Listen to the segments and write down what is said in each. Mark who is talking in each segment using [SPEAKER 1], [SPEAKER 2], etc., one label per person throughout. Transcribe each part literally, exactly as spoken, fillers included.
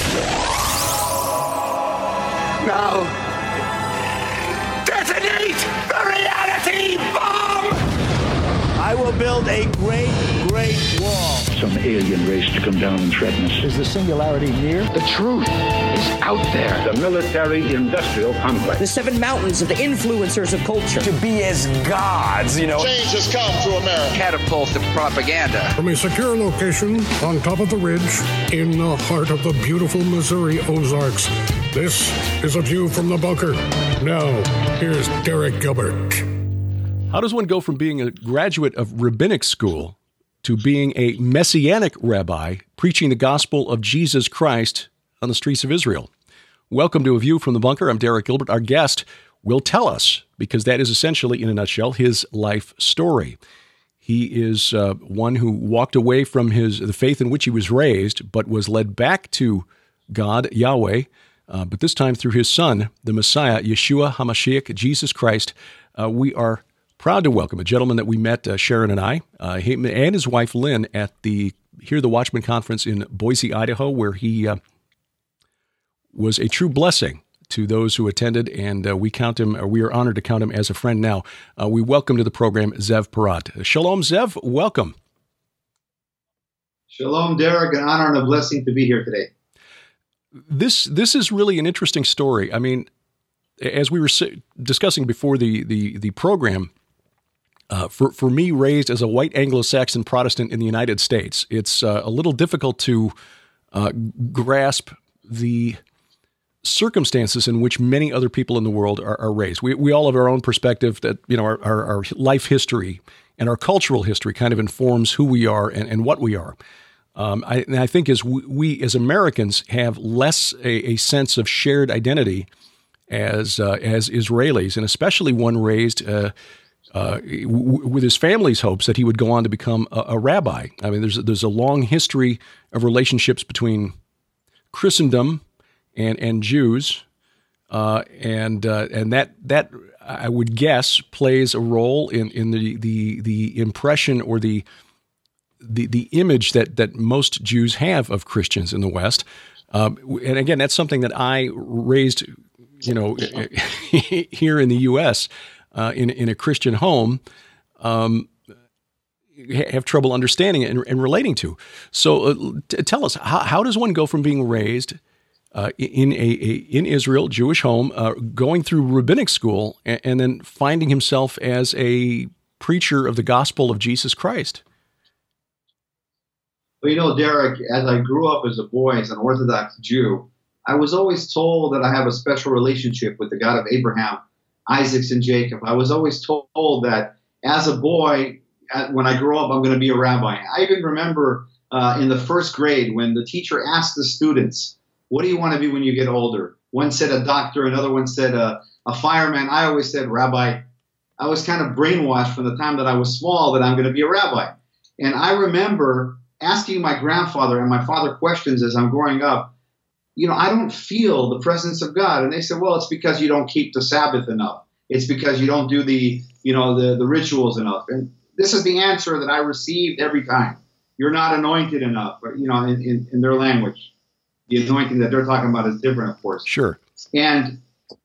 [SPEAKER 1] Now, detonate the reality bomb!
[SPEAKER 2] I will build a great, great wall.
[SPEAKER 3] Some alien race to come down and threaten us.
[SPEAKER 2] Is the singularity near?
[SPEAKER 1] The truth is out there.
[SPEAKER 3] The military-industrial complex.
[SPEAKER 4] The seven mountains of the influencers of culture.
[SPEAKER 2] To be as gods, you know.
[SPEAKER 5] Change has come to America.
[SPEAKER 1] Catapult of propaganda.
[SPEAKER 6] From a secure location on top of the ridge in the heart of the beautiful Missouri Ozarks, this is A View from the Bunker. Now, here's Derek Gilbert.
[SPEAKER 7] How does one go from being a graduate of rabbinic school to being a messianic rabbi preaching the gospel of Jesus Christ on the streets of Israel? Welcome to A View from the Bunker. I'm Derek Gilbert. Our guest will tell us, because that is essentially, in a nutshell, his life story. He is uh, one who walked away from his the faith in which he was raised, but was led back to God, Yahweh, uh, but this time through his son, the Messiah, Yeshua HaMashiach, Jesus Christ. Uh, we are proud to welcome a gentleman that we met, uh, Sharon and I, uh, him and his wife Lynn, at the Hear the Watchman conference in Boise, Idaho, where he uh, was a true blessing to those who attended, and uh, we count him, or we are honored to count him as a friend now. Uh, we welcome to the program Zev Porat. Shalom, Zev. Welcome.
[SPEAKER 8] Shalom, Derek. An honor and a blessing to be here today.
[SPEAKER 7] This this is really an interesting story. I mean, as we were discussing before the the the program. Uh, for, for me, raised as a white Anglo-Saxon Protestant in the United States, it's uh, a little difficult to uh, grasp the circumstances in which many other people in the world are, are raised. We we all have our own perspective that, you know, our, our, our life history and our cultural history kind of informs who we are and, and what we are. Um, I, and I think as we, we as Americans have less a, a sense of shared identity as uh, as Israelis, and especially one raised uh, Uh, w- with his family's hopes that he would go on to become a, a rabbi. I mean, there's there's a long history of relationships between Christendom and and Jews, uh, and uh, and that that I would guess plays a role in in the the the impression or the the the image that that most Jews have of Christians in the West. Um, and again, that's something that I raised, you know, here in the U S Uh, in in a Christian home, um, have trouble understanding it and, and relating to. So, uh, t- tell us, how, how does one go from being raised uh, in a, a in Israel Jewish home, uh, going through rabbinic school, and, and then finding himself as a preacher of the gospel of Jesus Christ?
[SPEAKER 8] Well, you know, Derek, as I grew up as a boy, as an Orthodox Jew, I was always told that I have a special relationship with the God of Abraham, Isaac, and Jacob. I was always told that as a boy, when I grow up, I'm going to be a rabbi. I even remember uh, in the first grade when the teacher asked the students, what do you want to be when you get older? One said a doctor, another one said a, a fireman. I always said rabbi. I was kind of brainwashed from the time that I was small that I'm going to be a rabbi. And I remember asking my grandfather and my father questions as I'm growing up. You know, I don't feel the presence of God. And they said, well, it's because you don't keep the Sabbath enough. It's because you don't do the, you know, the, the rituals enough. And this is the answer that I received every time. You're not anointed enough, but, you know, in, in, in their language. The anointing that they're talking about is different, of course.
[SPEAKER 7] Sure.
[SPEAKER 8] And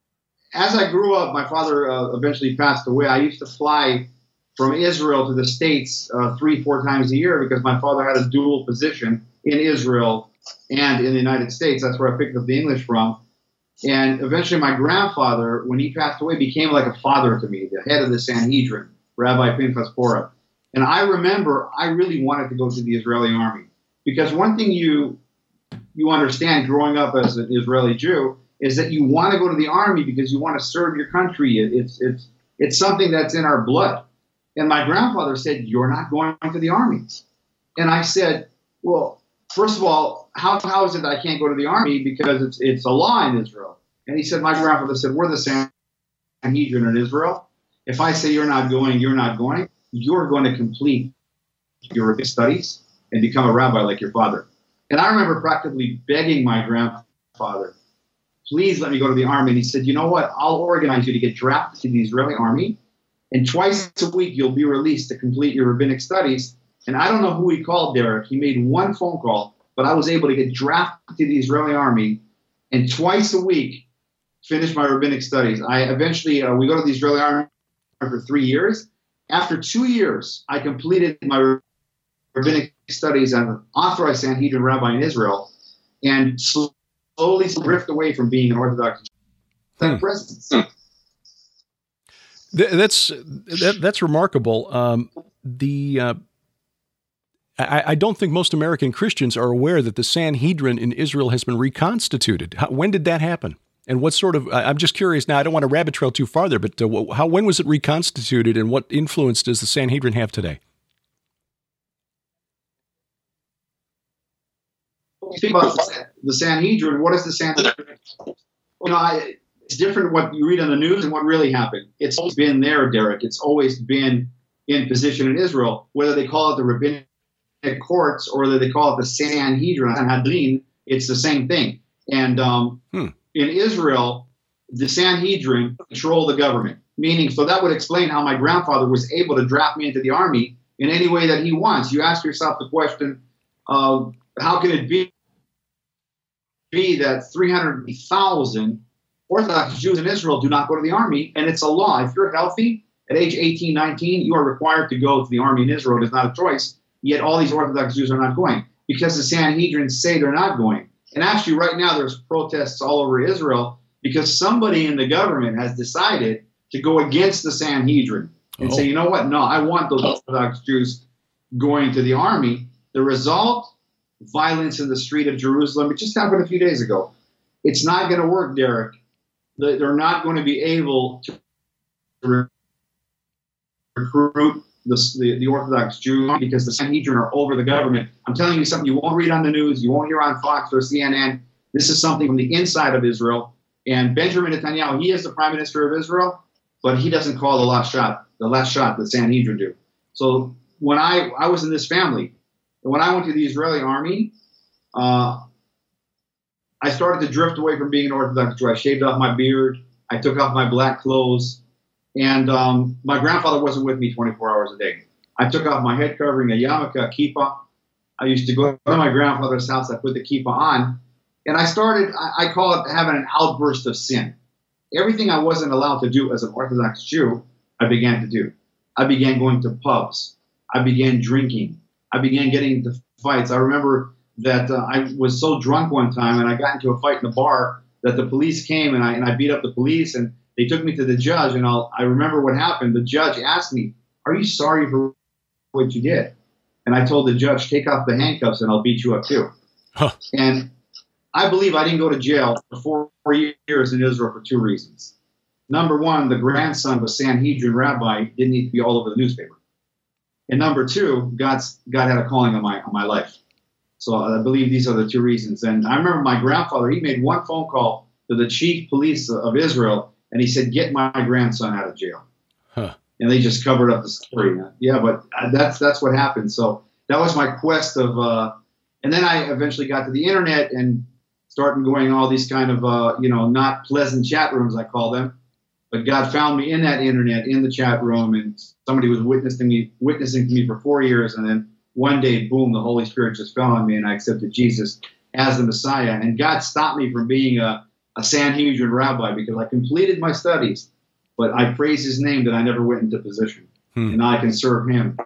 [SPEAKER 8] as I grew up, my father uh, eventually passed away. I used to fly from Israel to the States uh, three, four times a year because my father had a dual position in Israel and in the United States. That's where I picked up the English from. And eventually my grandfather, when he passed away, became like a father to me, the head of the Sanhedrin, Rabbi Pinchas Pora. And I remember I really wanted to go to the Israeli army. Because one thing you you understand growing up as an Israeli Jew is that you want to go to the army because you want to serve your country. It, it's, it's, it's something that's in our blood. And my grandfather said, you're not going to the army. And I said, well, first of all, how, how is it that I can't go to the army? Because it's it's a law in Israel. And he said, my grandfather said, we're the Sanhedrin in Israel. If I say you're not going, you're not going, you're going to complete your studies and become a rabbi like your father. And I remember practically begging my grandfather, please let me go to the army. And he said, you know what? I'll organize you to get drafted to the Israeli army. And twice a week, you'll be released to complete your rabbinic studies. And I don't know who he called, Derek. He made one phone call but I was able to get drafted to the Israeli army and twice a week finish my rabbinic studies. I eventually, uh, we go to the Israeli army for three years. After two years, I completed my rabbinic studies as an authorized Sanhedrin rabbi in Israel and slowly drift away from being an Orthodox hmm. presence.
[SPEAKER 7] That's that, that's remarkable. Um, the uh, I, I don't think most American Christians are aware that the Sanhedrin in Israel has been reconstituted. How, when did that happen? And what sort of? I'm just curious. Now, I don't want to rabbit trail too farther, but uh, how when was it reconstituted, and what influence does the Sanhedrin have today?
[SPEAKER 8] Think about the Sanhedrin. What is the Sanhedrin? You know, I, it's different what you read on the news and what really happened. It's always been there, Derek. It's always been in position in Israel. Whether they call it the rabbinic courts or whether they call it the Sanhedrin, Sanhedrin, it's the same thing. And um, hmm. in Israel, the Sanhedrin control the government. Meaning, so that would explain how my grandfather was able to draft me into the army in any way that he wants. You ask yourself the question, uh, how can it be? be that three hundred thousand Orthodox Jews in Israel do not go to the army, and it's a law. If you're healthy at age eighteen, nineteen, you are required to go to the army in Israel. It is not a choice, yet all these Orthodox Jews are not going because the Sanhedrin say they're not going. And actually right now there's protests all over Israel because somebody in the government has decided to go against the Sanhedrin and oh. say, you know what, no, I want those Orthodox Jews going to the army. The result, violence in the street of Jerusalem. It just happened a few days ago. It's not going to work, Derek. They're not going to be able to recruit the, the, the Orthodox Jews because the Sanhedrin are over the government. I'm telling you something you won't read on the news, you won't hear on Fox or C N N. This is something from the inside of Israel. And Benjamin Netanyahu, he is the prime minister of Israel, but he doesn't call the last shot, the last shot the Sanhedrin do. So when I, I was in this family, and when I went to the Israeli army, uh, I started to drift away from being an Orthodox Jew. I shaved off my beard. I took off my black clothes. And um, my grandfather wasn't with me twenty-four hours a day. I took off my head covering, a yarmulke, a kippah. I used to go to my grandfather's house. I put the kippah on. And I started, I, I call it having an outburst of sin. Everything I wasn't allowed to do as an Orthodox Jew, I began to do. I began going to pubs. I began drinking. I began getting into fights. I remember that uh, I was so drunk one time and I got into a fight in the bar that the police came and I, and I beat up the police and they took me to the judge. And I'll, I remember what happened. The judge asked me, are you sorry for what you did? And I told the judge, take off the handcuffs and I'll beat you up too. Huh. And I believe I didn't go to jail for four, four years in Israel for two reasons. Number one, the grandson of a Sanhedrin rabbi didn't need to be all over the newspaper. And number two, God's, God had a calling on my on my life. So I believe these are the two reasons. And I remember my grandfather, he made one phone call to the chief police of Israel, and he said, get my grandson out of jail. Huh. And they just covered up the story. Yeah, but that's that's what happened. So that was my quest of, uh, and then I eventually got to the internet and started going all these kind of, uh, you know, not pleasant chat rooms, I call them. But God found me in that internet, in the chat room, and somebody was witnessing me, witnessing to me for four years. And then one day, boom, the Holy Spirit just fell on me, and I accepted Jesus as the Messiah. And God stopped me from being a, a Sanhedrin rabbi because I completed my studies. But I praise His name that I never went into position, hmm. and I can serve Him.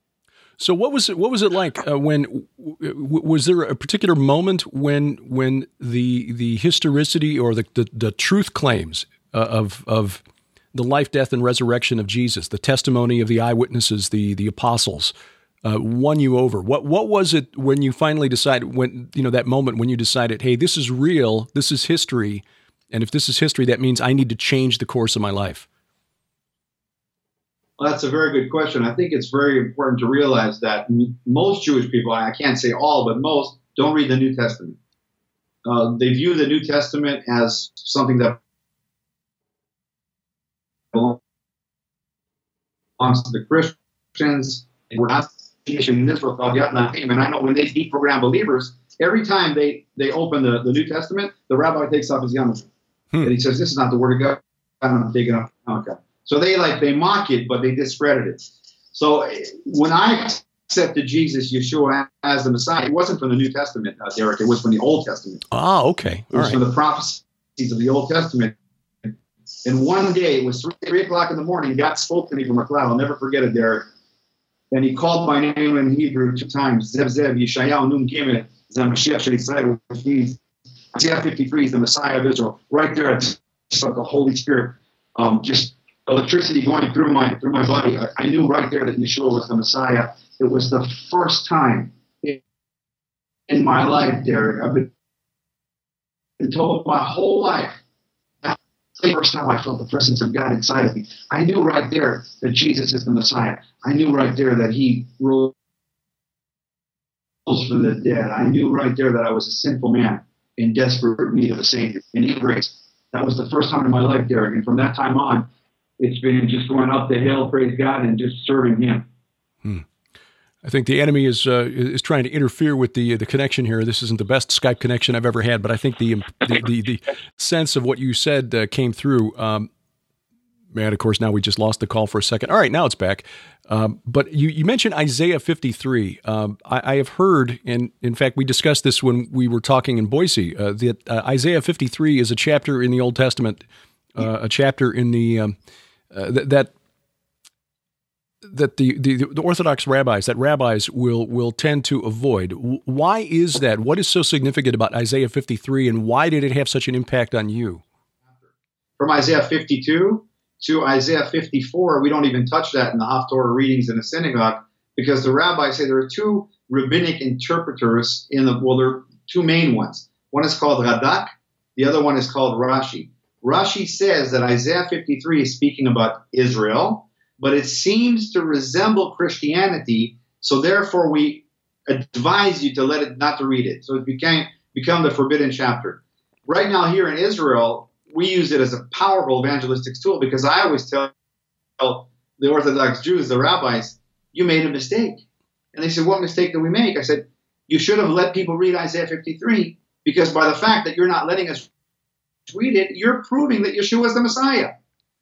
[SPEAKER 7] So what was it? What was it like uh, when? W- was there a particular moment when when the the historicity or the the, the truth claims uh, of of the life, death, and resurrection of Jesus, the testimony of the eyewitnesses, the the apostles, uh, won you over? What what was it when you finally decided? When you know that moment when you decided, hey, this is real, this is history, and if this is history, that means I need to change the course of my life.
[SPEAKER 8] Well, that's a very good question. I think it's very important to realize that m- most Jewish people, I can't say all, but most, don't read the New Testament. Uh, they view the New Testament as something that belongs to the Christians. We're not in Israel called Yad Nahim. And I know when they deprogram believers, every time they, they open the, the New Testament, the rabbi takes off his yarmulke. Hmm. And he says, this is not the word of God. I'm taking off the yarmulke. So they like they mock it, but they discredit it. So when I accepted Jesus, Yeshua, as the Messiah, it wasn't from the New Testament, uh, Derek. It was from the Old Testament.
[SPEAKER 7] Ah, okay.
[SPEAKER 8] It was
[SPEAKER 7] All
[SPEAKER 8] from
[SPEAKER 7] right.
[SPEAKER 8] the prophecies of the Old Testament. And one day, it was three, three o'clock in the morning, God spoke to me from a cloud. I'll never forget it, Derek. And he called my name in Hebrew two times, Zeb Zeb, Yeshayahu, Nun Gimel, Zamashiach Shel Yisrael, which means Isaiah fifty-three is the Messiah of Israel. Right there, it's like the Holy Spirit, um, just electricity going through my through my body. I, I knew right there that Yeshua was the Messiah. It was the first time in, in my life, Derek. I've been, been told my whole life. The first time I felt the presence of God inside of me. I knew right there that Jesus is the Messiah. I knew right there that he rose from the dead. I knew right there that I was a sinful man in desperate need of a Savior, in need of grace. That was the first time in my life, Derek. And from that time on, it's been just going up the hill, praise God, and just serving him.
[SPEAKER 7] Hmm. I think the enemy is uh, is trying to interfere with the the connection here. This isn't the best Skype connection I've ever had, but I think the the the, the sense of what you said uh, came through. Um, and of course, now we just lost the call for a second. All right, now it's back. Um, but you, you mentioned Isaiah fifty-three. Um, I, I have heard, and in fact, we discussed this when we were talking in Boise, uh, that uh, Isaiah fifty-three is a chapter in the Old Testament, uh, a chapter in the um, uh, th- that. that the, the, the Orthodox rabbis, that rabbis will will tend to avoid. Why is that? What is so significant about Isaiah fifty-three, and why did it have such an impact on you?
[SPEAKER 8] From Isaiah fifty-two to Isaiah fifty-four, we don't even touch that in the Haftorah readings in the synagogue, because the rabbis say there are two rabbinic interpreters in the, well, there are two main ones. One is called Radak, the other one is called Rashi. Rashi says that Isaiah fifty-three is speaking about Israel, but it seems to resemble Christianity, so therefore we advise you to let it, not to read it. So it became become the forbidden chapter. Right now here in Israel, we use it as a powerful evangelistic tool, because I always tell the Orthodox Jews, the rabbis, you made a mistake. And they said, what mistake did we make? I said, you should have let people read Isaiah fifty-three, because by the fact that you're not letting us read it, you're proving that Yeshua is the Messiah.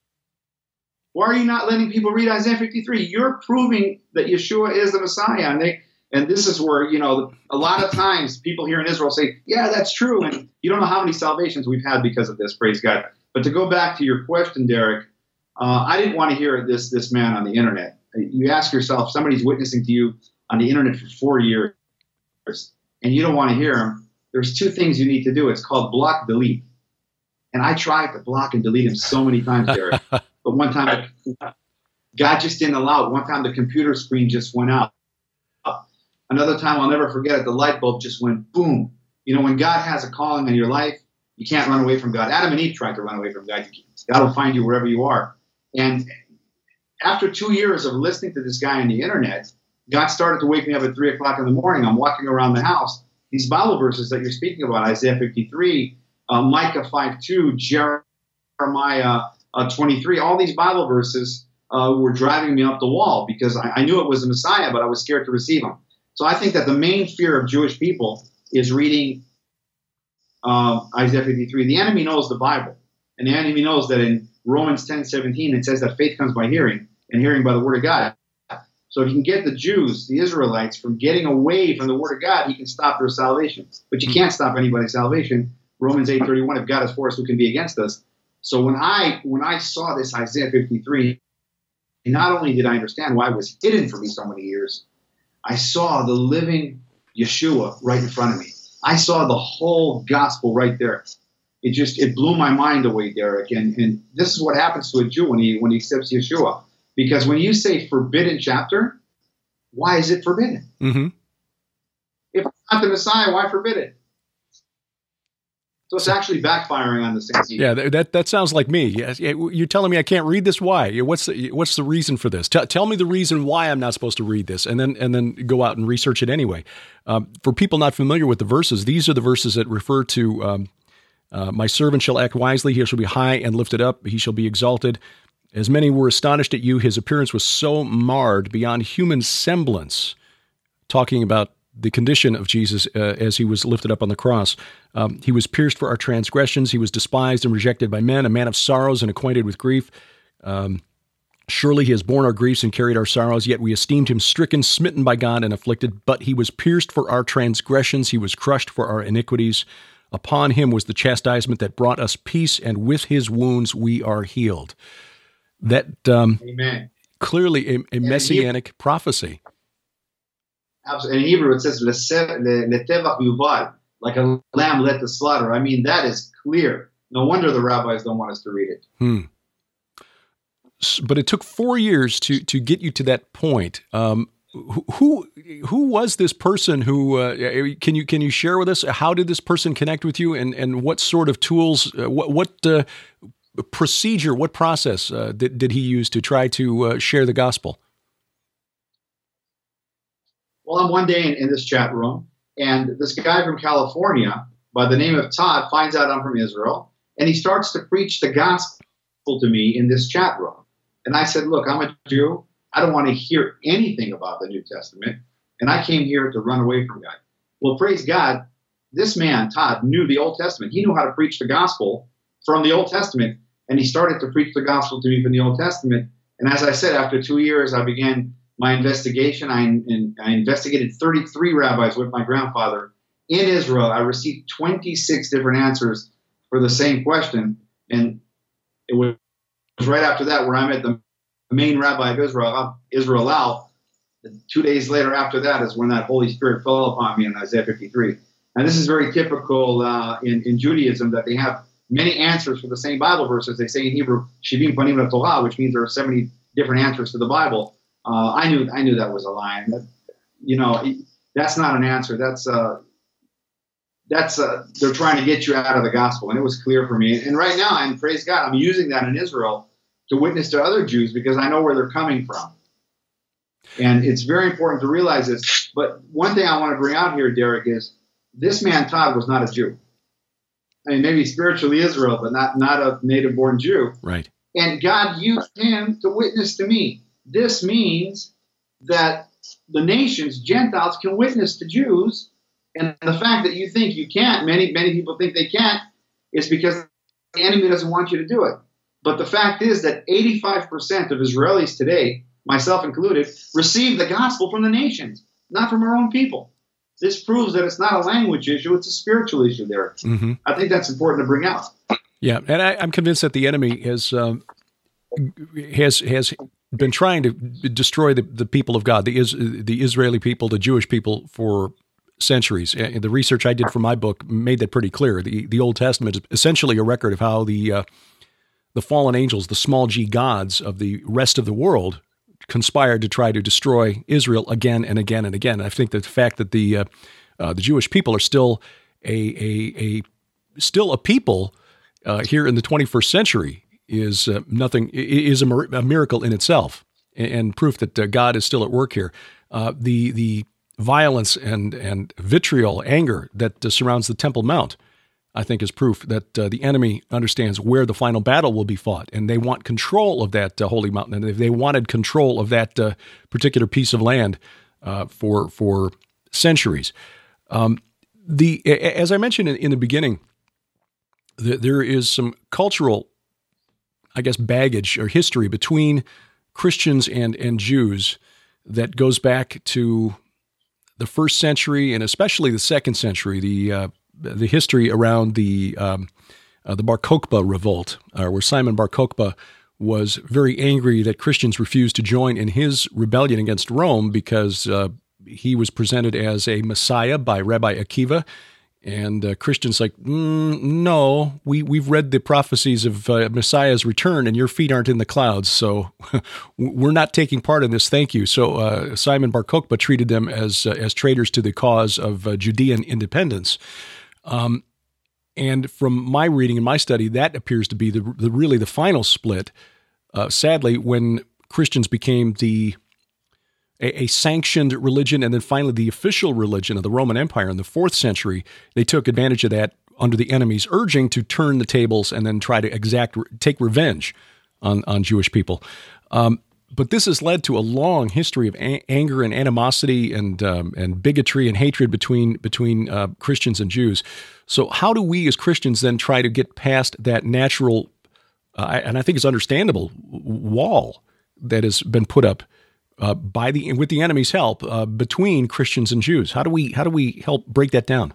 [SPEAKER 8] Why are you not letting people read Isaiah fifty-three? You're proving that Yeshua is the Messiah. And they, and this is where, you know, a lot of times people here in Israel say, yeah, that's true. And you don't know how many salvations we've had because of this, praise God. But to go back to your question, Derek, uh, I didn't want to hear this, this man on the internet. You ask yourself, somebody's witnessing to you on the internet for four years, and you don't want to hear him. There's two things you need to do. It's called block, delete. And I tried to block and delete him so many times, Derek. But one time, God just didn't allow it. One time, the computer screen just went out. Another time, I'll never forget it, the light bulb just went boom. You know, when God has a calling in your life, you can't run away from God. Adam and Eve tried to run away from God. God will find you wherever you are. And after two years of listening to this guy on the internet, God started to wake me up at three o'clock in the morning. I'm walking around the house. These Bible verses that you're speaking about, Isaiah fifty-three, uh, Micah five two, Jeremiah uh, twenty-three, all these Bible verses uh, were driving me up the wall, because I, I knew it was the Messiah, but I was scared to receive him. So I think that the main fear of Jewish people is reading uh, Isaiah fifty-three. The enemy knows the Bible, and the enemy knows that in Romans ten seventeen it says that faith comes by hearing, and hearing by the word of God. So if you can get the Jews, the Israelites, from getting away from the word of God, he can stop their salvation. But you can't stop anybody's salvation. Romans eight thirty-one, if God is for us, who can be against us? So when I when I saw this Isaiah fifty-three, not only did I understand why it was hidden for me so many years, I saw the living Yeshua right in front of me. I saw the whole gospel right there. It just, it blew my mind away, Derek. And, and this is what happens to a Jew when he, when he accepts Yeshua. Because when you say forbidden chapter, why is it forbidden?
[SPEAKER 7] Mm-hmm.
[SPEAKER 8] If it's not the Messiah, why forbid it? So it's actually backfiring on the saints.
[SPEAKER 7] Yeah, that that sounds like me. You're telling me I can't read this? Why? What's the, what's the reason for this? T- tell me the reason why I'm not supposed to read this, and then and then go out and research it anyway. Um, for people not familiar with the verses, these are the verses that refer to um, uh, my servant shall act wisely. He shall be high and lifted up. He shall be exalted. As many were astonished at you, his appearance was so marred beyond human semblance. Talking about the condition of Jesus uh, as he was lifted up on the cross. Um, he was pierced for our transgressions. He was despised and rejected by men, a man of sorrows and acquainted with grief. Um, Surely he has borne our griefs and carried our sorrows, yet we esteemed him stricken, smitten by God, and afflicted. But he was pierced for our transgressions, he was crushed for our iniquities. Upon him was the chastisement that brought us peace, and with his wounds we are healed. That um,
[SPEAKER 8] Amen.
[SPEAKER 7] Clearly a, a messianic Hebrew, prophecy.
[SPEAKER 8] Absolutely. In Hebrew it says, "Letevach yuvad," like a lamb led to slaughter. I mean, that is clear. No wonder the rabbis don't want us to read it.
[SPEAKER 7] Hmm. But it took four years to to get you to that point. Um, who who was this person? Who uh, can you can you share with us? How did this person connect with you, and, and what sort of tools? Uh, what what uh, procedure? What process uh, did did he use to try to uh, share the gospel?
[SPEAKER 8] Well, I'm one day in, in this chat room, and this guy from California by the name of Todd finds out I'm from Israel, and he starts to preach the gospel to me in this chat room. And I said, look, I'm a Jew. I don't want to hear anything about the New Testament. And I came here to run away from God. Well, praise God, this man, Todd, knew the Old Testament. He knew how to preach the gospel from the Old Testament. And he started to preach the gospel to me from the Old Testament. And as I said, after two years, I began my investigation. I, and I investigated thirty-three rabbis with my grandfather in Israel. I received twenty-six different answers for the same question. And it was right after that where I met the main rabbi of Israel, Israel Lau. Two days later after that is when that Holy Spirit fell upon me in Isaiah fifty-three. And this is very typical uh, in, in Judaism, that they have many answers for the same Bible verses. They say in Hebrew, Shivim Panim LaTorah, which means there are seventy different answers to the Bible. Uh, I knew I knew that was a lie. That, you know, that's not an answer. That's uh, that's uh, they're trying to get you out of the gospel, and it was clear for me. And right now, and praise God, I'm using that in Israel to witness to other Jews because I know where they're coming from. And it's very important to realize this. But one thing I want to bring out here, Derek, is this man Todd was not a Jew. I mean, maybe spiritually Israel, but not not a native-born Jew.
[SPEAKER 7] Right.
[SPEAKER 8] And God used him to witness to me. This means that the nations, Gentiles, can witness to Jews. And the fact that you think you can't, many, many people think they can't, is because the enemy doesn't want you to do it. But the fact is that eighty-five percent of Israelis today, myself included, receive the gospel from the nations, not from our own people. This proves that it's not a language issue, it's a spiritual issue there. Mm-hmm. I think that's important to bring out.
[SPEAKER 7] Yeah, and I, I'm convinced that the enemy has um, has has been trying to destroy the, the people of God, the is, the Israeli people, the Jewish people, for centuries. And the research I did for my book made that pretty clear. The the Old Testament is essentially a record of how the uh, the fallen angels, the small g gods of the rest of the world, conspired to try to destroy Israel again and again and again. I think that the fact that the uh, uh, the Jewish people are still a a, a still a people uh, here in the twenty-first century is uh, nothing is a, a miracle in itself, and, and proof that uh, God is still at work here. Uh, the the violence and and vitriol, anger that uh, surrounds the Temple Mount, I think, is proof that uh, the enemy understands where the final battle will be fought, and they want control of that uh, holy mountain. And if they wanted control of that uh, particular piece of land uh, for for centuries, um, the as I mentioned in, in the beginning, the, there is some cultural, I guess, baggage or history between Christians and and Jews that goes back to the first century and especially the second century. The uh, the history around the um, uh, the Bar Kokhba revolt, uh, where Simon Bar Kokhba was very angry that Christians refused to join in his rebellion against Rome because uh, he was presented as a Messiah by Rabbi Akiva, and uh, Christians like, mm, no, we we've read the prophecies of uh, Messiah's return, and your feet aren't in the clouds, so we're not taking part in this. Thank you. So uh, Simon Bar Kokhba treated them as uh, as traitors to the cause of uh, Judean independence. Um, and from my reading and my study, that appears to be the, the really the final split. Uh, sadly, when Christians became the a, a sanctioned religion and then finally the official religion of the Roman Empire in the fourth century, they took advantage of that under the enemy's urging to turn the tables and then try to exact take revenge on on Jewish people. Um, But this has led to a long history of a- anger and animosity and um, and bigotry and hatred between between uh, Christians and Jews. So how do we as Christians then try to get past that natural, uh, and I think it's understandable, wall that has been put up uh, by the with the enemy's help uh, between Christians and Jews. How do we how do we help break that down?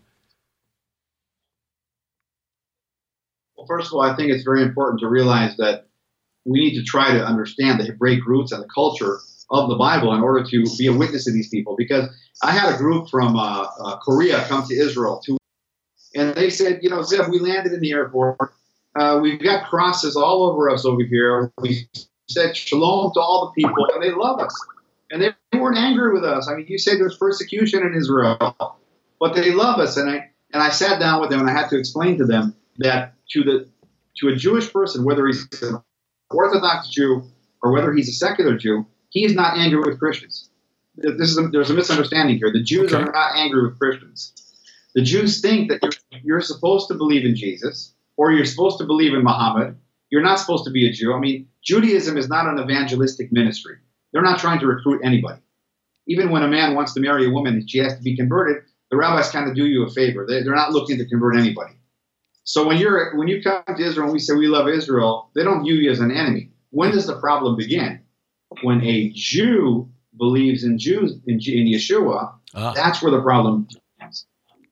[SPEAKER 8] Well, first of all, I think it's very important to realize that we need to try to understand the Hebraic roots and the culture of the Bible in order to be a witness to these people. Because I had a group from uh, uh, Korea come to Israel, too, and they said, you know, Zev, we landed in the airport. Uh, we've got crosses all over us over here. We said shalom to all the people, and they love us. And they weren't angry with us. I mean, you said there's persecution in Israel, but they love us. And I and I sat down with them, and I had to explain to them that to the to a Jewish person, whether he's an Orthodox Jew or whether he's a secular Jew, he is not angry with Christians. This is a, there's a misunderstanding here. The Jews okay. are not angry with Christians. The Jews think that you're, you're supposed to believe in Jesus or you're supposed to believe in Muhammad. You're not supposed to be a Jew. I mean, Judaism is not an evangelistic ministry. They're not trying to recruit anybody. Even when a man wants to marry a woman and she has to be converted, the rabbis kind of do you a favor. They, they're not looking to convert anybody. So when you're when you come to Israel and we say we love Israel, they don't view you as an enemy. When does the problem begin? When a Jew believes in Jews in, in Yeshua, ah. that's where the problem begins.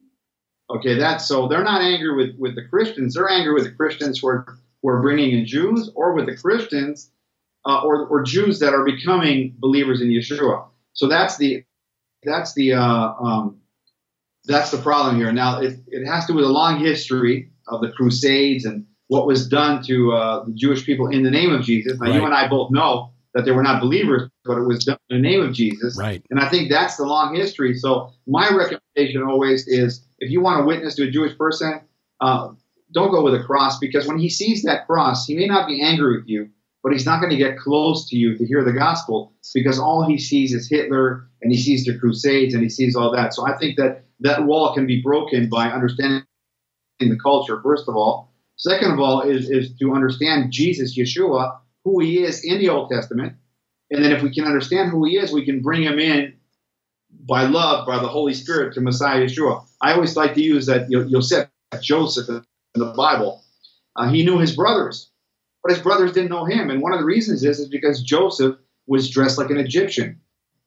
[SPEAKER 8] Okay, that's so they're not angry with, with the Christians. They're angry with the Christians who are, who are bringing in Jews, or with the Christians, uh, or or Jews that are becoming believers in Yeshua. So that's the that's the uh, um, that's the problem here. Now it, it has to do with a long history of the Crusades and what was done to uh, the Jewish people in the name of Jesus. Now, right. you and I both know that they were not believers, but it was done in the name of Jesus.
[SPEAKER 7] Right.
[SPEAKER 8] And I think that's the long history. So my recommendation always is, if you want to witness to a Jewish person, uh, don't go with a cross, because when he sees that cross, he may not be angry with you, but he's not going to get close to you to hear the gospel, because all he sees is Hitler, and he sees the Crusades, and he sees all that. So I think that that wall can be broken by understanding the culture, first of all. Second of all, is, is to understand Jesus, Yeshua, who he is in the Old Testament. And then if we can understand who he is, we can bring him in by love, by the Holy Spirit, to Messiah Yeshua. I always like to use that Yosef, Joseph in the Bible. Uh, he knew his brothers, but his brothers didn't know him. And one of the reasons is, is because Joseph was dressed like an Egyptian.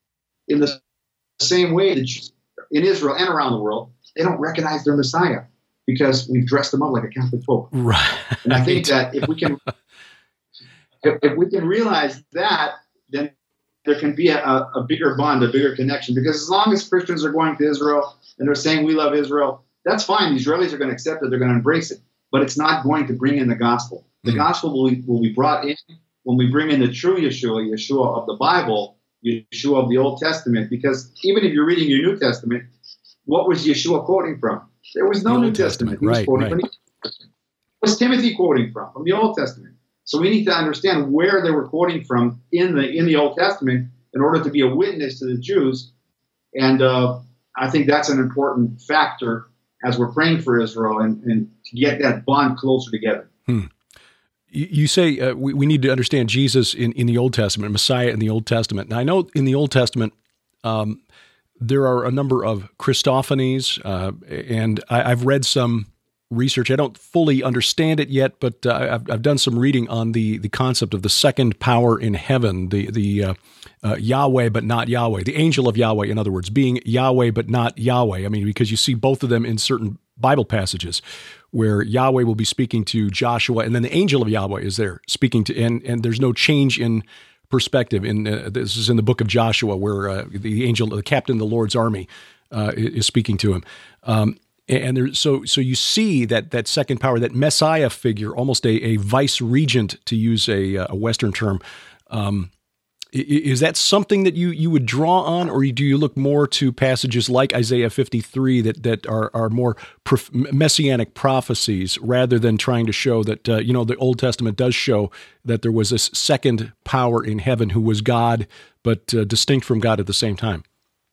[SPEAKER 8] In the same way that in Israel and around the world, they don't recognize their Messiah, because we've dressed them up like a Catholic Pope.
[SPEAKER 7] Right.
[SPEAKER 8] And I think that if we can, if, if we can realize that, then there can be a, a bigger bond, a bigger connection. Because as long as Christians are going to Israel and they're saying we love Israel, that's fine. The Israelis are going to accept it. They're going to embrace it. But it's not going to bring in the gospel. The mm-hmm. gospel will be, will be brought in when we bring in the true Yeshua, Yeshua of the Bible, Yeshua of the Old Testament. Because even if you're reading your New Testament, what was Yeshua quoting from? There was no
[SPEAKER 7] the
[SPEAKER 8] New
[SPEAKER 7] Old
[SPEAKER 8] Testament.
[SPEAKER 7] Testament.
[SPEAKER 8] He was
[SPEAKER 7] right,
[SPEAKER 8] quoting
[SPEAKER 7] right.
[SPEAKER 8] from the Old Testament. What was Timothy quoting from? From the Old Testament. So we need to understand where they were quoting from in the in the Old Testament in order to be a witness to the Jews. And uh, I think that's an important factor as we're praying for Israel, and, and to get that bond closer together.
[SPEAKER 7] Hmm. You say uh, we, we need to understand Jesus in, in the Old Testament, Messiah in the Old Testament. Now, I know in the Old Testament, um, there are a number of Christophanies, uh, and I, I've read some research. I don't fully understand it yet, but uh, I've, I've done some reading on the, the concept of the second power in heaven, the the uh, uh, Yahweh but not Yahweh, the angel of Yahweh, in other words, being Yahweh but not Yahweh. I mean, because you see both of them in certain Bible passages where Yahweh will be speaking to Joshua, and then the angel of Yahweh is there speaking to, and, and there's no change in perspective. In uh, this is in the book of Joshua, where uh, the angel, the captain of the Lord's army, uh, is speaking to him. Um, and there, so, so you see that that second power, that Messiah figure, almost a, a vice regent, to use a, a Western term. Um, is that something that you, you would draw on, or do you look more to passages like Isaiah fifty-three that, that are, are more prof- messianic prophecies, rather than trying to show that, uh, you know, the Old Testament does show that there was this second power in heaven who was God, but uh, distinct from God at the same time?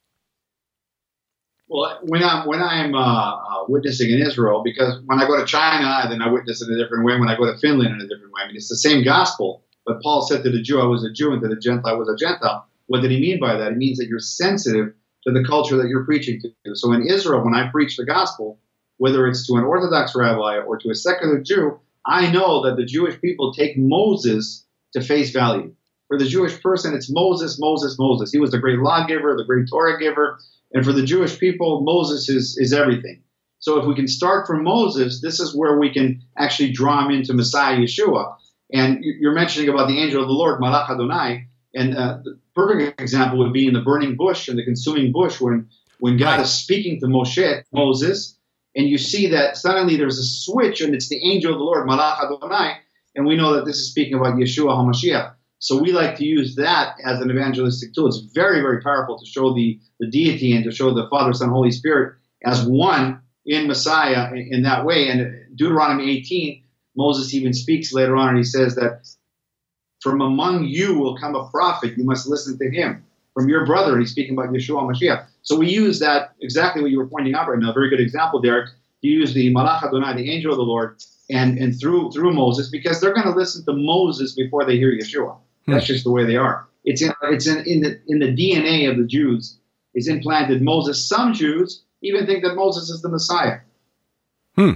[SPEAKER 8] Well, when I'm when I'm uh, uh, witnessing in Israel, because when I go to China, then I witness in a different way. When I go to Finland, in a different way. I mean, it's the same gospel. But Paul said to the Jew, I was a Jew, and to the Gentile, I was a Gentile. What did he mean by that? It means that you're sensitive to the culture that you're preaching to. So in Israel, when I preach the gospel, whether it's to an Orthodox rabbi or to a secular Jew, I know that the Jewish people take Moses to face value. For the Jewish person, it's Moses, Moses, Moses. He was the great lawgiver, the great Torah giver. And for the Jewish people, Moses is, is everything. So if we can start from Moses, this is where we can actually draw him into Messiah Yeshua. And you're mentioning about the angel of the Lord, Malach Adonai. And uh, the perfect example would be in the burning bush and the consuming bush when, when God
[SPEAKER 7] Right.
[SPEAKER 8] is speaking to Moshe, Moses, and you see that suddenly there's a switch and it's the angel of the Lord, Malach Adonai, and we know that this is speaking about Yeshua HaMashiach. So we like to use that as an evangelistic tool. It's very, very powerful to show the, the deity and to show the Father, Son, Holy Spirit as one in Messiah in, in that way. And Deuteronomy eighteen, Moses even speaks later on, and he says that from among you will come a prophet. You must listen to him. From your brother, he's speaking about Yeshua HaMashiach. So we use that, exactly what you were pointing out right now, a very good example, Derek, to use the Malach Adonai, the angel of the Lord, and, and through through Moses, because they're going to listen to Moses before they hear Yeshua. That's just the way they are. It's in it's in, in the in the D N A of the Jews. It's implanted Moses. Some Jews even think that Moses is the Messiah.
[SPEAKER 7] Hmm.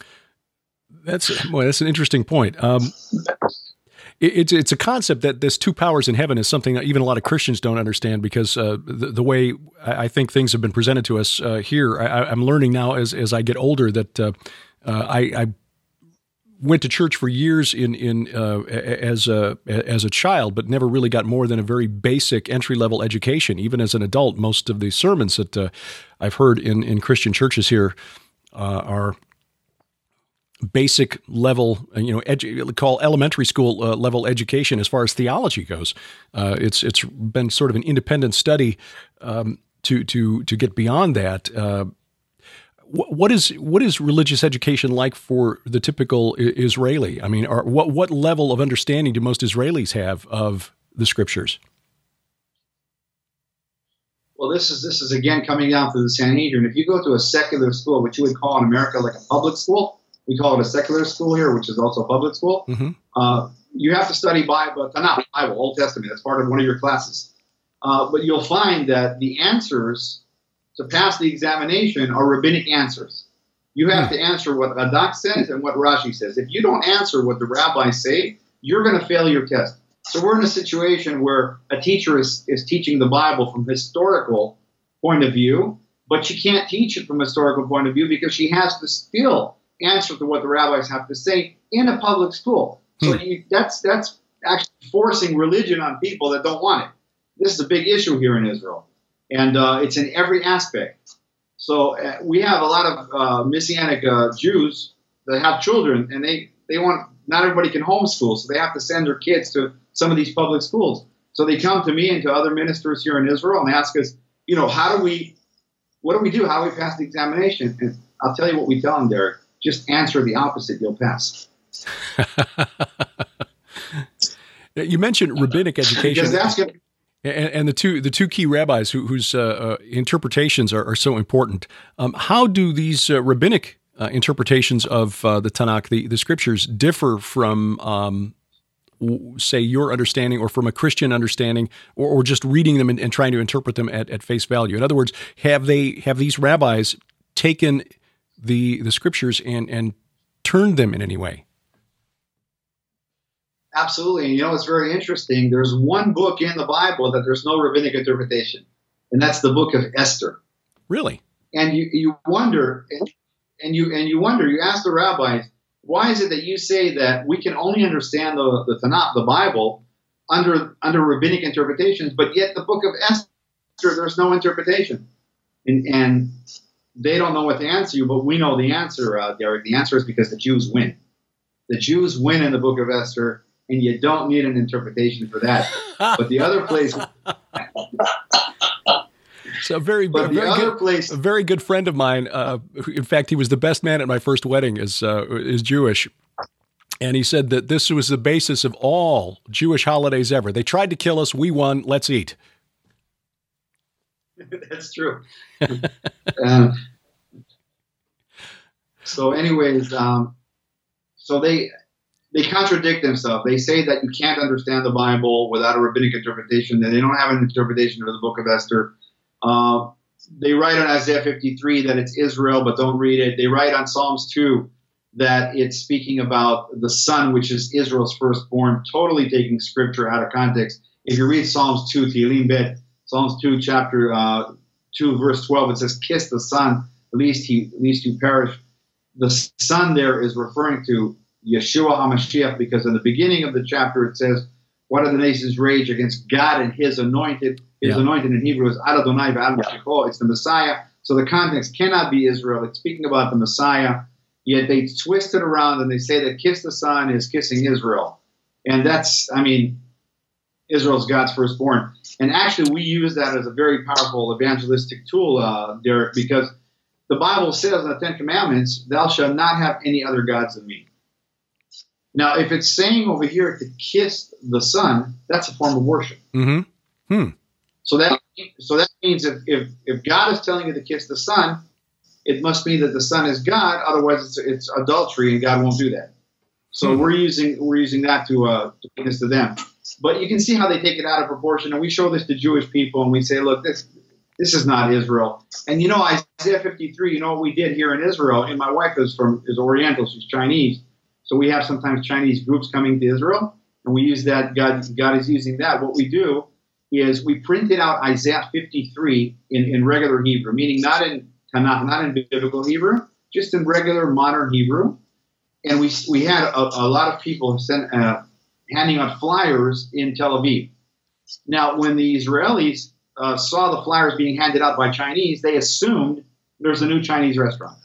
[SPEAKER 7] That's boy, that's an interesting point. Um, it, it's it's a concept that there's two powers in heaven is something that even a lot of Christians don't understand, because uh, the, the way I think things have been presented to us uh, here, I, I'm learning now as as I get older that uh, uh, I. I went to church for years in in uh, as a as a child, but never really got more than a very basic entry level education. Even as an adult, most of the sermons that uh, I've heard in in Christian churches here uh, are basic level, you know, edu- call elementary school uh, level education as far as theology goes. Uh, it's it's been sort of an independent study um, to to to get beyond that. Uh, What is what is religious education like for the typical Israeli? I mean, are, what what level of understanding do most Israelis have of the scriptures?
[SPEAKER 8] Well, this is this is again coming down to the Sanhedrin. If you go to a secular school, which you would call in America like a public school, we call it a secular school here, which is also a public school. Mm-hmm. Uh, you have to study Bible, Tanakh, Bible, Old Testament. That's part of one of your classes. Uh, but you'll find that the answers to pass the examination are rabbinic answers. You have to answer what Radak says and what Rashi says. If you don't answer what the rabbis say, you're going to fail your test. So we're in a situation where a teacher is, is teaching the Bible from historical point of view, but she can't teach it from a historical point of view because she has to still answer to what the rabbis have to say in a public school. So hmm. you, that's that's actually forcing religion on people that don't want it. This is a big issue here in Israel. And uh, it's in every aspect. So uh, we have a lot of uh, Messianic uh, Jews that have children, and they, they want, not everybody can homeschool, so they have to send their kids to some of these public schools. So they come to me and to other ministers here in Israel and ask us, you know, how do we, what do we do? How do we pass the examination? And I'll tell you what we tell them, Derek. Just answer the opposite, you'll pass.
[SPEAKER 7] You mentioned rabbinic education.
[SPEAKER 8] Because that's going to...
[SPEAKER 7] And, and the two the two key rabbis who, whose uh, uh, interpretations are, are so important. Um, how do these uh, rabbinic uh, interpretations of uh, the Tanakh, the, the scriptures, differ from, um, w- say, your understanding or from a Christian understanding, or, or just reading them and, and trying to interpret them at, at face value? In other words, have they have these rabbis taken the the scriptures and and turned them in any way?
[SPEAKER 8] Absolutely. And you know, it's very interesting. There's one book in the Bible that there's no rabbinic interpretation, and that's the book of Esther.
[SPEAKER 7] Really?
[SPEAKER 8] And you, you wonder, and you and you wonder, you ask the rabbis, why is it that you say that we can only understand the, the Tanakh, the Bible, under under rabbinic interpretations, but yet the book of Esther, there's no interpretation? And, and they don't know what to answer you, but we know the answer, uh, Derek. The answer is because the Jews win. The Jews win in the book of Esther. And you don't need an interpretation for that. But the other place,
[SPEAKER 7] so a very,
[SPEAKER 8] but
[SPEAKER 7] a
[SPEAKER 8] the
[SPEAKER 7] very
[SPEAKER 8] other
[SPEAKER 7] good,
[SPEAKER 8] place,
[SPEAKER 7] a very good friend of mine. Uh, who, in fact, he was the best man at my first wedding. is uh, is Jewish, and he said that this was the basis of all Jewish holidays ever. They tried to kill us, we won. Let's eat.
[SPEAKER 8] That's true. um, so, anyways, um, so they. They contradict themselves. They say that you can't understand the Bible without a rabbinic interpretation, that they don't have an interpretation of the book of Esther. Uh, they write on Isaiah fifty-three that it's Israel, but don't read it. They write on Psalms two that it's speaking about the son, which is Israel's firstborn, totally taking scripture out of context. If you read Psalms two, Tehillim Bet, Psalms two, chapter uh, two, verse twelve, it says, "Kiss the son, lest he, lest you perish." The son there is referring to Yeshua HaMashiach, because in the beginning of the chapter it says, "What do the nations rage against God and His anointed?" His yeah. anointed in Hebrew is Adonai V'Ad Mashiach. It's the Messiah. So the context cannot be Israel. It's speaking about the Messiah. Yet they twist it around and they say that kiss the son is kissing Israel. And that's, I mean, Israel's God's firstborn. And actually we use that as a very powerful evangelistic tool, uh, Derek, because the Bible says in the Ten Commandments, "Thou shalt not have any other gods than me." Now, if it's saying over here to kiss the son, that's a form of worship.
[SPEAKER 7] Mm-hmm. Hmm.
[SPEAKER 8] So that so that means if, if, if God is telling you to kiss the son, it must mean that the son is God. Otherwise, it's, it's adultery, and God won't do that. So mm-hmm. we're using we're using that to uh, to witness to them. But you can see how they take it out of proportion, and we show this to Jewish people, and we say, "Look, this this is not Israel." And you know, Isaiah fifty-three. You know what we did here in Israel? And my wife is from is Oriental; she's Chinese. So we have sometimes Chinese groups coming to Israel, and we use that. God God is using that. What we do is we printed out Isaiah fifty-three in, in regular Hebrew, meaning not in Tanakh, not in biblical Hebrew, just in regular modern Hebrew. And we we had a, a lot of people send, uh, handing out flyers in Tel Aviv. Now, when the Israelis uh, saw the flyers being handed out by Chinese, they assumed there's a new Chinese restaurant.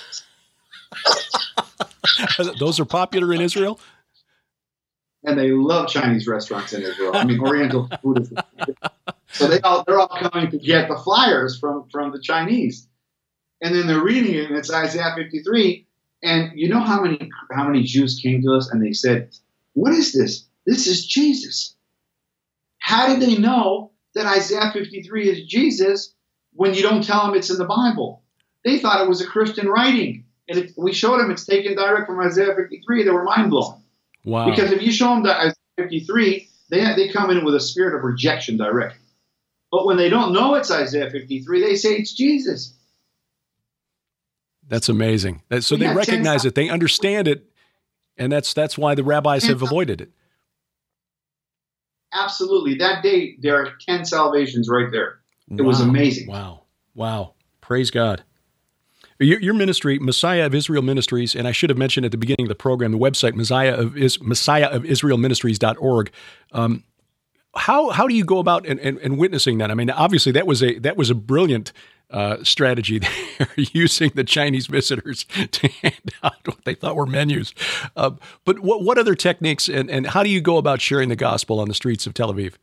[SPEAKER 7] Those are popular in Israel?
[SPEAKER 8] And they love Chinese restaurants in Israel. I mean, Oriental food is. So they all, they're all coming to get the flyers from, from the Chinese. And then they're reading it, and it's Isaiah fifty-three. And you know how many how many Jews came to us and they said, "What is this? This is Jesus." How did they know that Isaiah fifty-three is Jesus when you don't tell them it's in the Bible? They thought it was a Christian writing. And it, we showed them it's taken direct from Isaiah fifty-three. They were mind blown.
[SPEAKER 7] Wow.
[SPEAKER 8] Because if you show them that Isaiah fifty-three, they they come in with a spirit of rejection directly. But when they don't know it's Isaiah fifty-three, they say it's Jesus.
[SPEAKER 7] That's amazing. That, so
[SPEAKER 8] we
[SPEAKER 7] they recognize it, they understand it, and that's that's why the rabbis have avoided it.
[SPEAKER 8] Absolutely. That day, there are ten salvations right there. It
[SPEAKER 7] wow.
[SPEAKER 8] was amazing.
[SPEAKER 7] Wow. Wow. Praise God. Your, your ministry, Messiah of Israel Ministries, and I should have mentioned at the beginning of the program, the website, Messiah of, Is, Messiah of Israel Ministries dot org. Um, how how do you go about and, and, and witnessing that? I mean, obviously that was a that was a brilliant uh, strategy there, using the Chinese visitors to hand out what they thought were menus. Uh, but what what other techniques and, and how do you go about sharing the gospel on the streets of Tel Aviv?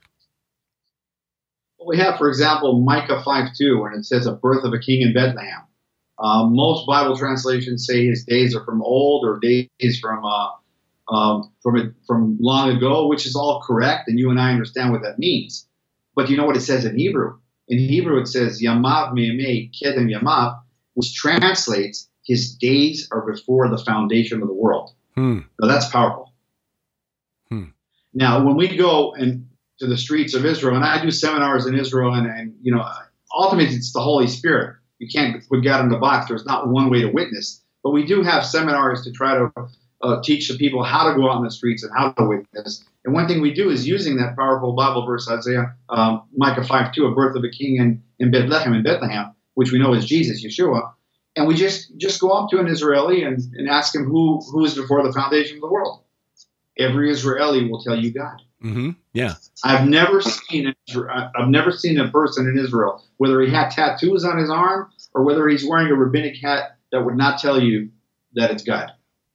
[SPEAKER 8] Well, we have, for example, Micah five two, when it says a birth of a king in Bethlehem. Uh, most Bible translations say his days are from old or days from uh, um, from from long ago, which is all correct, and you and I understand what that means. But you know what it says in Hebrew? In Hebrew, it says Yamav Me'emei Kedem Yamav, which translates his days are before the foundation of the world.
[SPEAKER 7] Hmm.
[SPEAKER 8] Now that's powerful.
[SPEAKER 7] Hmm.
[SPEAKER 8] Now, when we go and to the streets of Israel, and I do seminars in Israel, and, and you know, ultimately it's the Holy Spirit. You can't put God in the box. There's not one way to witness. But we do have seminars to try to uh, teach the people how to go out in the streets and how to witness. And one thing we do is using that powerful Bible verse, Isaiah, um, Micah five two, a birth of a king in, in Bethlehem, in Bethlehem, which we know is Jesus, Yeshua. And we just, just go up to an Israeli and, and ask him who, who is before the foundation of the world. Every Israeli will tell you God.
[SPEAKER 7] Mm-hmm. Yeah.
[SPEAKER 8] I've never seen I've never seen a person in Israel, whether he had tattoos on his arm or whether he's wearing a rabbinic hat, that would not tell you that it's God.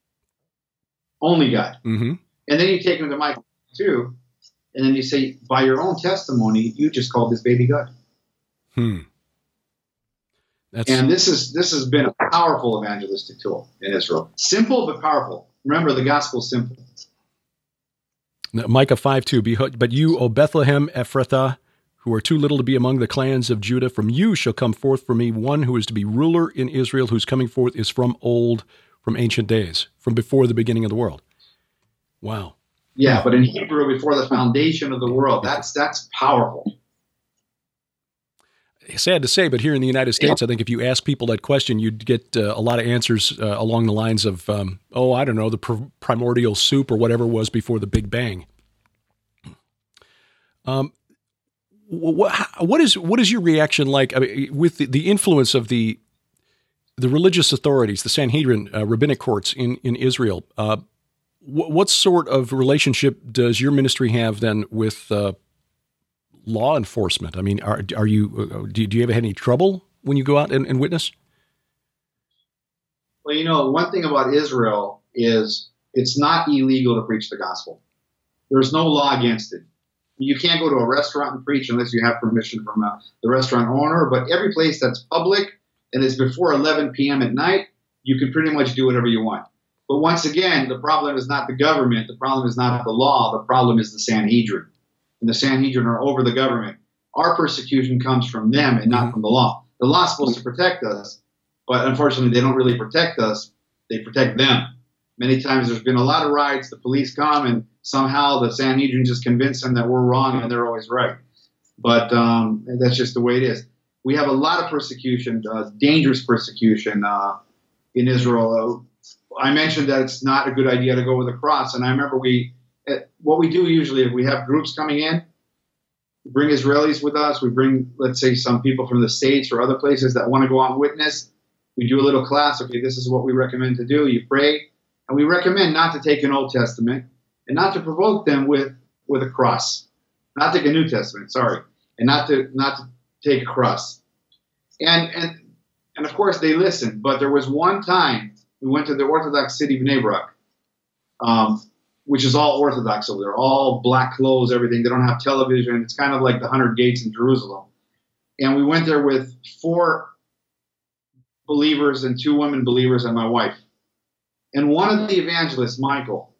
[SPEAKER 8] Only God.
[SPEAKER 7] Mm-hmm.
[SPEAKER 8] And then you take him to Micah two, and then you say, by your own testimony, you just called this baby God.
[SPEAKER 7] Hmm. That's...
[SPEAKER 8] And this is this has been a powerful evangelistic tool in Israel. Simple but powerful. Remember, the gospel's simple.
[SPEAKER 7] Micah five two, but you, O Bethlehem Ephrathah, who are too little to be among the clans of Judah, from you shall come forth for me one who is to be ruler in Israel, whose coming forth is from old, from ancient days, from before the beginning of the world. Wow.
[SPEAKER 8] Yeah, but in Hebrew, before the foundation of the world, that's that's powerful.
[SPEAKER 7] sad to say, but here in the United States, yeah. I think if you ask people that question, you'd get uh, a lot of answers uh, along the lines of, um, oh, I don't know, the pr- primordial soup or whatever was before the Big Bang. Um, what, what is what is your reaction like I mean, with the, the influence of the the religious authorities, the Sanhedrin, uh, rabbinic courts in in Israel? Uh, what, what sort of relationship does your ministry have then with uh, law enforcement? I mean, are are you do, do you ever have any trouble when you go out and, and witness?
[SPEAKER 8] Well, you know, one thing about Israel is it's not illegal to preach the gospel. There's no law against it. You can't go to a restaurant and preach unless you have permission from uh, the restaurant owner. But every place that's public and is before eleven p.m. at night, you can pretty much do whatever you want. But once again, the problem is not the government. The problem is not the law. The problem is the Sanhedrin. And the Sanhedrin are over the government. Our persecution comes from them and not from the law. The law is supposed to protect us, but unfortunately, they don't really protect us. They protect them. Many times there's been a lot of riots. The police come and somehow the Sanhedrin just convince them that we're wrong and they're always right. But um, that's just the way it is. We have a lot of persecution, uh, dangerous persecution uh, in Israel. Uh, I mentioned that it's not a good idea to go with a cross. And I remember we, uh, what we do usually, if we have groups coming in, we bring Israelis with us. We bring, let's say, some people from the States or other places that want to go out and witness. We do a little class. Okay, this is what we recommend to do. You pray. And we recommend not to take an Old Testament and not to provoke them with, with a cross. Not take a New Testament, sorry. And not to not to take a cross. And and and of course they listened. But there was one time we went to the Orthodox city of Bnei Brak, um, which is all Orthodox over there, all black clothes, everything. They don't have television. It's kind of like the Hundred Gates in Jerusalem. And we went there with four believers and two women believers and my wife. And one of the evangelists, Michael,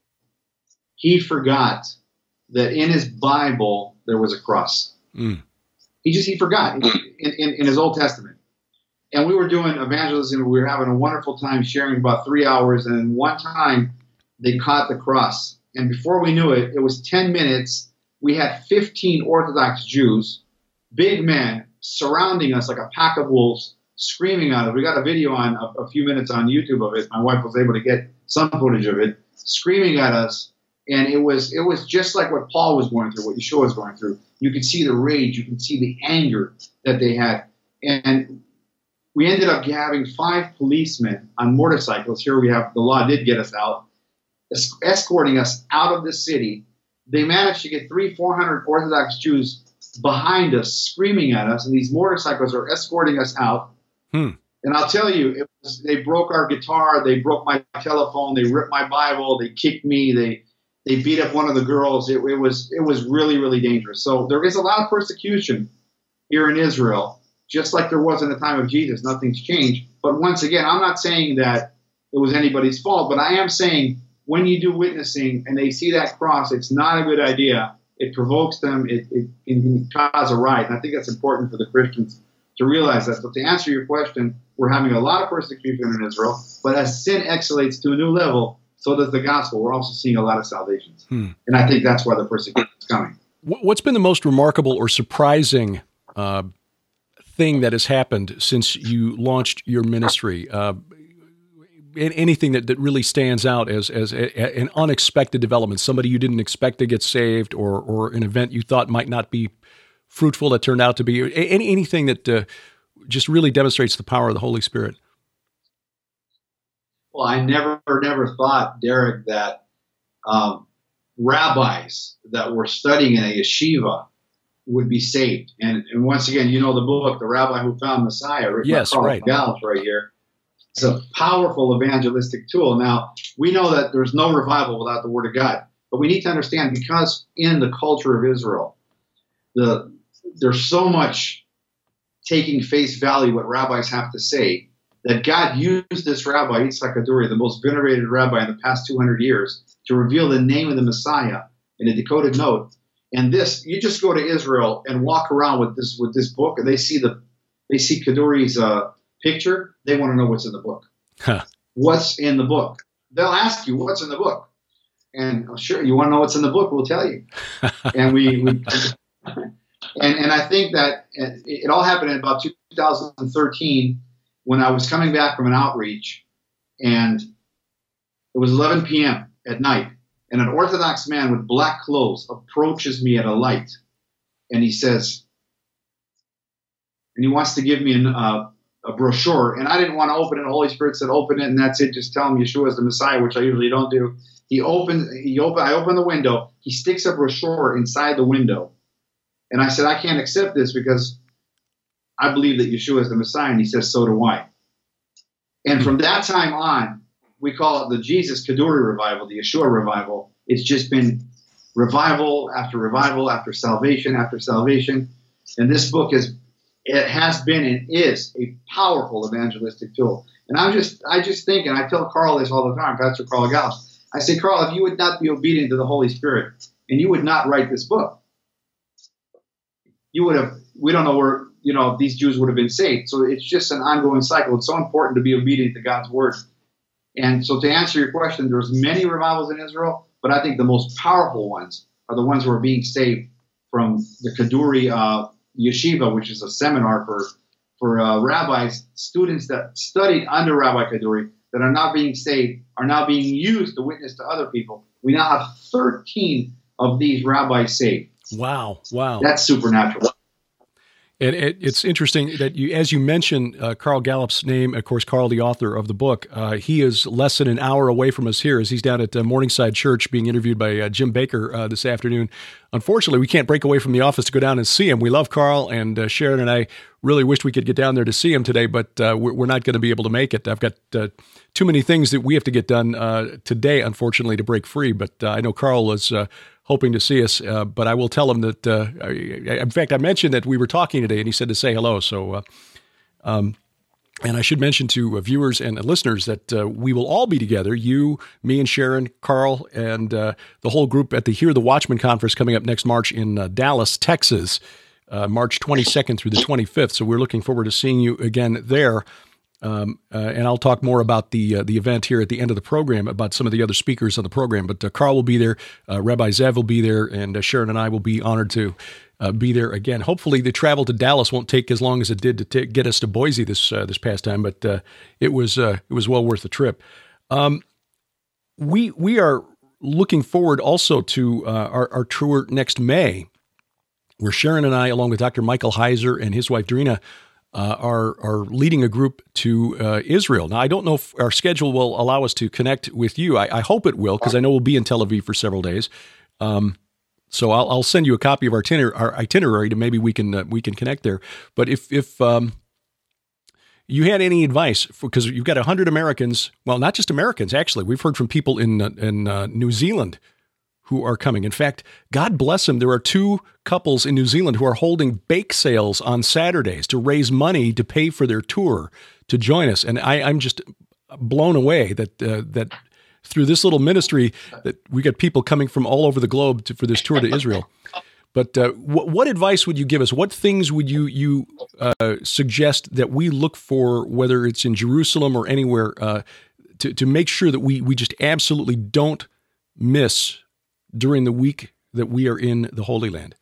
[SPEAKER 8] he forgot that in his Bible there was a cross. Mm. He just, he forgot in, in, in his Old Testament. And we were doing evangelism. We were having a wonderful time sharing about three hours. And one time they caught the cross. And before we knew it, it was ten minutes. We had fifteen Orthodox Jews, big men, surrounding us like a pack of wolves, screaming at us. We got a video on a, a few minutes on YouTube of it. My wife was able to get some footage of it, screaming at us. And it was it was just like what Paul was going through, what Yeshua was going through. You could see the rage. You could see the anger that they had. And we ended up having five policemen on motorcycles. Here we have, the law did get us out, escorting us out of the city. They managed to get three, four hundred Orthodox Jews behind us, screaming at us. And these motorcycles are escorting us out. Hmm. And I'll tell you, it was, they broke our guitar, they broke my telephone, they ripped my Bible, they kicked me, they they beat up one of the girls. It, it was it was really, really dangerous. So there is a lot of persecution here in Israel, just like there was in the time of Jesus. Nothing's changed. But once again, I'm not saying that it was anybody's fault, but I am saying when you do witnessing and they see that cross, it's not a good idea. It provokes them. It, it, it can cause a riot. And I think that's important for the Christians to realize that. So to answer your question, we're having a lot of persecution in Israel, but as sin escalates to a new level, so does the gospel. We're also seeing a lot of salvations. Hmm. And I think that's why the persecution is coming.
[SPEAKER 7] What's been the most remarkable or surprising uh, thing that has happened since you launched your ministry? Uh, anything that, that really stands out as, as a, a, an unexpected development, somebody you didn't expect to get saved, or, or an event you thought might not be fruitful that turned out to be, any, anything that uh, just really demonstrates the power of the Holy Spirit?
[SPEAKER 8] Well, I never, never thought, Derek, that um, rabbis that were studying in a yeshiva would be saved. And, and once again, you know the book, The Rabbi Who Found Messiah, written
[SPEAKER 7] yes,
[SPEAKER 8] by Carl
[SPEAKER 7] right.
[SPEAKER 8] Gallus right here. It's a powerful evangelistic tool. Now, we know that there's no revival without the Word of God. But we need to understand, because in the culture of Israel, the there's so much taking face value what rabbis have to say, that God used this rabbi, Yitzhak Kaduri, the most venerated rabbi in the past two hundred years, to reveal the name of the Messiah in a decoded note. And this, you just go to Israel and walk around with this with this book, and they see the they see Kaduri's uh, picture. They want to know what's in the book. Huh. What's in the book? They'll ask you, what's in the book? And oh, sure, you want to know what's in the book? We'll tell you. and we, we And, and I think that it, it all happened in about two thousand thirteen when I was coming back from an outreach, and it was eleven p.m. at night, and an Orthodox man with black clothes approaches me at a light, and he says, and he wants to give me an, uh, a brochure, and I didn't want to open it. The Holy Spirit said, open it, and that's it. Just tell him Yeshua is the Messiah, which I usually don't do. He opened, he opened, I opened the window. He sticks a brochure inside the window. And I said, I can't accept this because I believe that Yeshua is the Messiah. And he says, so do I. And from that time on, we call it the Jesus Kaduri revival, the Yeshua revival. It's just been revival after revival after salvation after salvation. And this book is, it has been and is a powerful evangelistic tool. And I'm just, I just think, and I tell Carl this all the time, Pastor Carl Gallups, I say, Carl, if you would not be obedient to the Holy Spirit and you would not write this book, you would have, we don't know where, you know, these Jews would have been saved. So it's just an ongoing cycle. It's so important to be obedient to God's word. And so to answer your question, there's many revivals in Israel, but I think the most powerful ones are the ones who are being saved from the Kaduri uh, Yeshiva, which is a seminar for, for uh, rabbis, students that studied under Rabbi Kaduri that are not being saved, are now being used to witness to other people. We now have thirteen of these rabbis saved.
[SPEAKER 7] Wow, wow.
[SPEAKER 8] That's supernatural.
[SPEAKER 7] And it, it's interesting that you, as you mentioned, uh, Carl Gallup's name, of course, Carl, the author of the book, uh, he is less than an hour away from us here as he's down at uh, Morningside Church being interviewed by uh, Jim Baker uh, this afternoon. Unfortunately, we can't break away from the office to go down and see him. We love Carl, and uh, Sharon and I really wished we could get down there to see him today, but uh, we're, we're not going to be able to make it. I've got uh, too many things that we have to get done uh, today, unfortunately, to break free, but uh, I know Carl was uh, hoping to see us, uh, but I will tell him that, uh, I, in fact, I mentioned that we were talking today, and he said to say hello, so, uh, um, and I should mention to uh, viewers and listeners that uh, we will all be together, you, me and Sharon, Carl, and uh, the whole group at the Hear the Watchman Conference coming up next March in uh, Dallas, Texas, uh, March twenty-second through the twenty-fifth, so we're looking forward to seeing you again there. Um, uh, and I'll talk more about the uh, the event here at the end of the program, about some of the other speakers on the program. But uh, Carl will be there, uh, Rabbi Zev will be there, and uh, Sharon and I will be honored to uh, be there again. Hopefully, the travel to Dallas won't take as long as it did to t- get us to Boise this uh, this past time, but uh, it was uh, it was well worth the trip. Um, we we are looking forward also to uh, our, our tour next May, where Sharon and I, along with Doctor Michael Heiser and his wife Drina, Uh, are are leading a group to uh, Israel. Now, I don't know if our schedule will allow us to connect with you. I, I hope it will, because I know we'll be in Tel Aviv for several days. Um, so I'll, I'll send you a copy of our itinerary, our itinerary to maybe we can uh, we can connect there. But if if um, you had any advice, because you've got a hundred Americans, well, not just Americans, actually, we've heard from people in uh, in uh, New Zealand who are coming. In fact, God bless them, there are two couples in New Zealand who are holding bake sales on Saturdays to raise money to pay for their tour to join us. And I, I'm just blown away that uh, that through this little ministry that we got people coming from all over the globe to, for this tour to Israel. But uh, what, what advice would you give us? What things would you you uh, suggest that we look for, whether it's in Jerusalem or anywhere, uh, to to make sure that we we just absolutely don't miss during the week that we are in the Holy Land?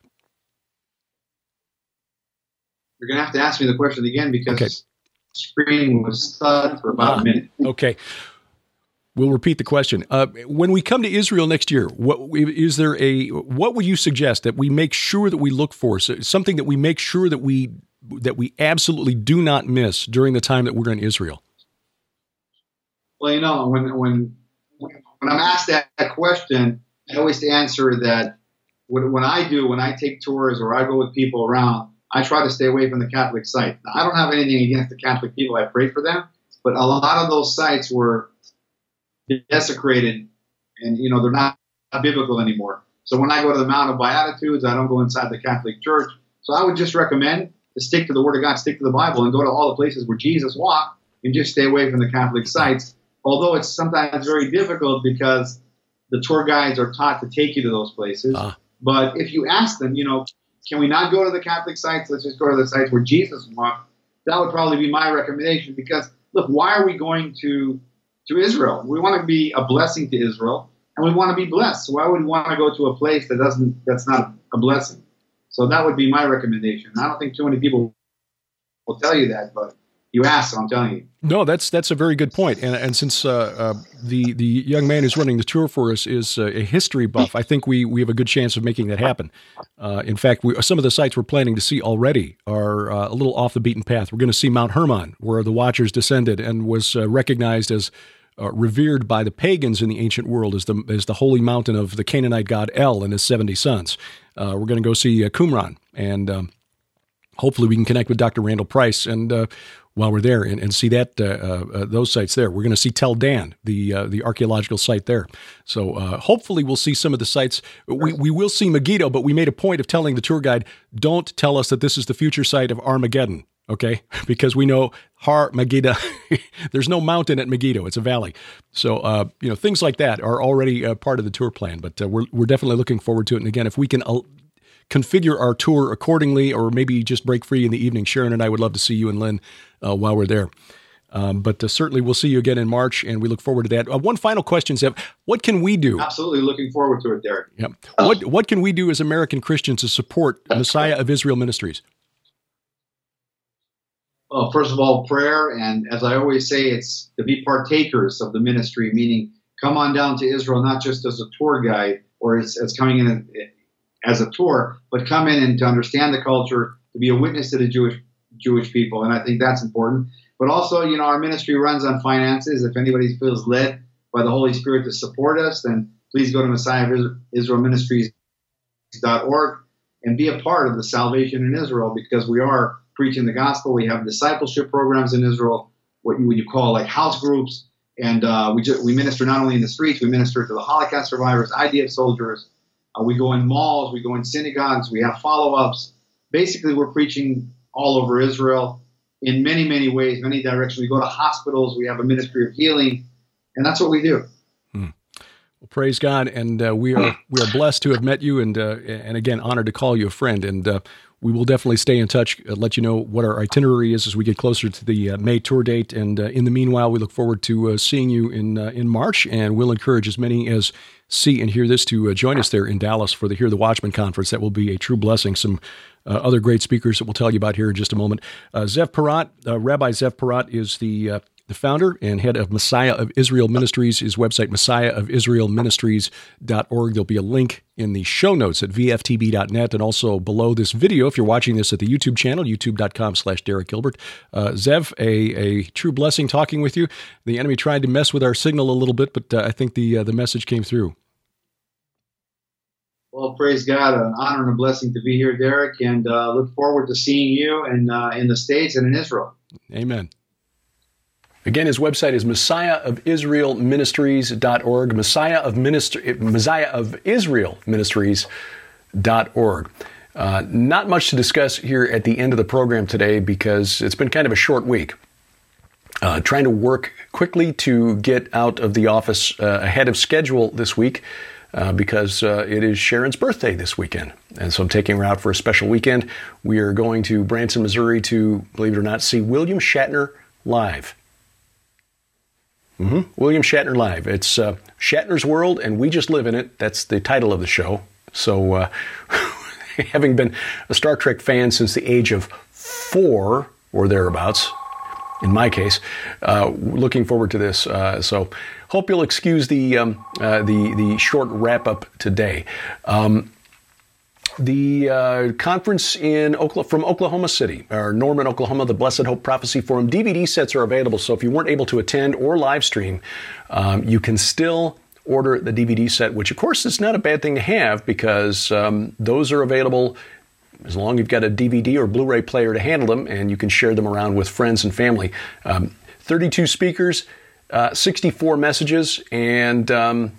[SPEAKER 8] You're going to have to ask me the question again, because
[SPEAKER 7] okay.
[SPEAKER 8] the screen was stuck for about ah, a minute.
[SPEAKER 7] Okay. We'll repeat the question. Uh, when we come to Israel next year, what is there a, what would you suggest that we make sure that we look for? So something that we make sure that we, that we absolutely do not miss during the time that we're in Israel?
[SPEAKER 8] Well, you know, when, when, when I'm asked that, that question, I always answer that when, when I do, when I take tours or I go with people around, I try to stay away from the Catholic site. Now, I don't have anything against the Catholic people. I pray for them. But a lot of those sites were desecrated, and, you know, they're not, not biblical anymore. So when I go to the Mount of Beatitudes, I don't go inside the Catholic Church. So I would just recommend to stick to the Word of God, stick to the Bible, and go to all the places where Jesus walked, and just stay away from the Catholic sites. Although it's sometimes very difficult because the tour guides are taught to take you to those places. Uh. But if you ask them, you know, can we not go to the Catholic sites? Let's just go to the sites where Jesus walked. That would probably be my recommendation, because, look, why are we going to to Israel? We want to be a blessing to Israel, and we want to be blessed. So why would we want to go to a place that doesn't that's not a blessing? So that would be my recommendation. I don't think too many people will tell you that, but you asked, so I'm telling you.
[SPEAKER 7] No, that's that's a very good point. And and since uh, uh, the the young man who's running the tour for us is uh, a history buff, I think we we have a good chance of making that happen. Uh, in fact, we, some of the sites we're planning to see already are uh, a little off the beaten path. We're going to see Mount Hermon, where the Watchers descended and was uh, recognized as uh, revered by the pagans in the ancient world as the as the holy mountain of the Canaanite god El and his seventy sons. Uh, we're going to go see uh, Qumran, and um, hopefully we can connect with Doctor Randall Price and uh, while we're there and, and see that uh, uh, those sites there. We're going to see Tel Dan, the uh, the archaeological site there. So uh, hopefully we'll see some of the sites. We we will see Megiddo, but we made a point of telling the tour guide, don't tell us that this is the future site of Armageddon, okay? Because we know Har Megiddo, there's no mountain at Megiddo. It's a valley. So, uh, you know, things like that are already uh, part of the tour plan, but uh, we're, we're definitely looking forward to it. And again, if we can uh, configure our tour accordingly, or maybe just break free in the evening, Sharon and I would love to see you and Lynn uh, while we're there. Um, but uh, certainly we'll see you again in March, and we look forward to that. Uh, one final question, Zev. What can we do?
[SPEAKER 8] Absolutely looking forward to it, Derek.
[SPEAKER 7] Yep. What, what can we do as American Christians to support Messiah of Israel Ministries?
[SPEAKER 8] Well, first of all, prayer. And as I always say, it's to be partakers of the ministry, meaning come on down to Israel, not just as a tour guide or as, as coming in a, as a tour, but come in and to understand the culture, to be a witness to the Jewish Jewish people. And I think that's important. But also, you know, our ministry runs on finances. If anybody feels led by the Holy Spirit to support us, then please go to Messiah of Israel Ministries dot org and be a part of the salvation in Israel, because we are preaching the gospel. We have discipleship programs in Israel, what you would you call like house groups. And uh, we, just, we minister not only in the streets, we minister to the Holocaust survivors, I D F soldiers. Uh, we go in malls, we go in synagogues, we have follow-ups. Basically, we're preaching all over Israel in many, many ways, many directions. We go to hospitals, we have a ministry of healing, and that's what we do.
[SPEAKER 7] Hmm. Well, praise God, and uh, we are we are blessed to have met you, and uh, and again, honored to call you a friend. And uh, we will definitely stay in touch, uh, let you know what our itinerary is as we get closer to the uh, May tour date. And uh, in the meanwhile, we look forward to uh, seeing you in uh, in March, and we'll encourage as many as see and hear this to uh, join us there in Dallas for the Hear the Watchman conference. That will be a true blessing. Some uh, other great speakers that we'll tell you about here in just a moment. Uh, Zev Porat, uh, Rabbi Zev Porat is the uh, the founder and head of Messiah of Israel Ministries. His website, Messiah of Israel Ministries dot org. There'll be a link in the show notes at V F T B dot net, and also below this video, if you're watching this at the YouTube channel, youtube dot com slash Derek Gilbert. Uh, Zev, a, a true blessing talking with you. The enemy tried to mess with our signal a little bit, but uh, I think the uh, the message came through.
[SPEAKER 8] Well, praise God, an honor and a blessing to be here, Derek, and uh, look forward to seeing you in, uh, in the States and in Israel.
[SPEAKER 7] Amen. Again, his website is Messiah of Israel Ministries dot org, Messiah of, Ministry, Messiah of Israel Ministries dot org. Uh, not much to discuss here at the end of the program today because it's been kind of a short week. Uh, trying to work quickly to get out of the office uh, ahead of schedule this week. Uh, because uh, it is Sharon's birthday this weekend. And so I'm taking her out for a special weekend. We are going to Branson, Missouri to, believe it or not, see William Shatner live. Mm-hmm. William Shatner live. It's uh, Shatner's World, and we just live in it. That's the title of the show. So uh, having been a Star Trek fan since the age of four or thereabouts, in my case, uh, looking forward to this. Uh, so hope you'll excuse the um, uh, the the short wrap up today. Um, the uh, conference in Oklahoma, from Oklahoma City, or Norman, Oklahoma, the Blessed Hope Prophecy Forum, D V D sets are available. So if you weren't able to attend or live stream, um, you can still order the D V D set, which of course is not a bad thing to have because um, those are available as long as you've got a D V D or Blu-ray player to handle them, and you can share them around with friends and family. Um, thirty-two speakers, uh, sixty-four messages, and um,